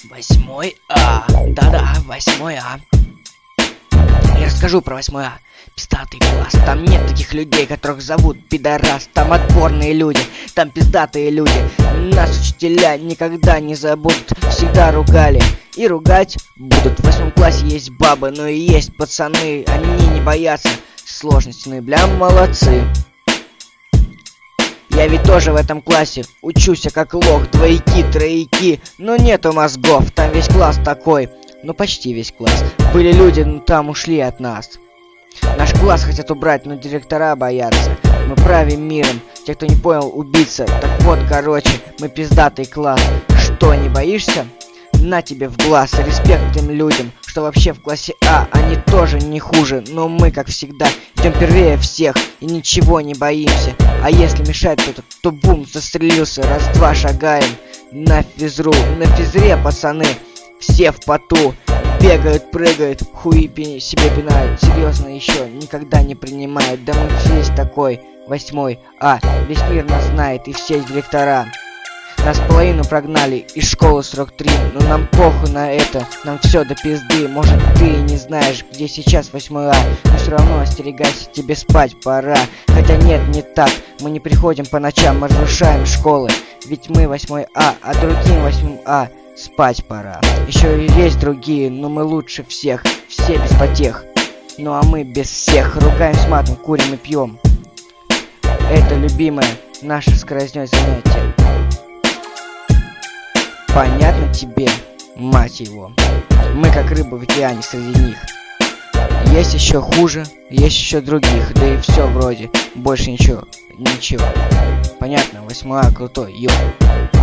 Восьмой А. Да-да, 8А. Я расскажу про 8А. Пиздатый класс. Там нет таких людей, которых зовут пидорас. Там отборные люди, там пиздатые люди. Нас учителя никогда не забудут. Всегда ругали и ругать будут. В 8 классе есть бабы, но и есть пацаны. Они не боятся сложностей, ну и бля, молодцы. Я ведь тоже в этом классе учусь, как лох, двойки, тройки, но нету мозгов, там весь класс такой, ну почти весь класс. Были люди, но там ушли от нас. Наш класс хотят убрать, но директора боятся. Мы правим миром, те, кто не понял, убийца. Так вот, короче, мы пиздатый класс. Что, не боишься? На тебе в глаз. Респект тем людям, что вообще в классе А. Они тоже не хуже, но мы, как всегда, идем первее всех и ничего не боимся. А если мешает кто-то, то бум, застрелился. Раз-два шагаем на физру. На физре, пацаны, все в поту. Бегают, прыгают, хуи себе пинают. Серьезно еще никогда не принимают. Да мы здесь такой 8 А. Весь мир нас знает и все директора. Нас половину прогнали из школы 43. Но нам похуй на это, нам все до пизды. Может ты и не знаешь, где сейчас 8 А. Но все равно остерегайся, тебе спать пора. Хотя нет, не так, мы не приходим по ночам, мы разрушаем школы. Ведь мы 8 А другим 8 А спать пора. Еще и есть другие, но мы лучше всех. Все без потех, ну а мы без всех. Ругаемся матом, курим и пьем. Это любимое наше скорознёй занятие. Понятно тебе, мать его? Мы как рыбы в океане среди них. Есть еще хуже, есть еще других. Да и все вроде, больше ничего. Понятно, 8 А крутой, ё.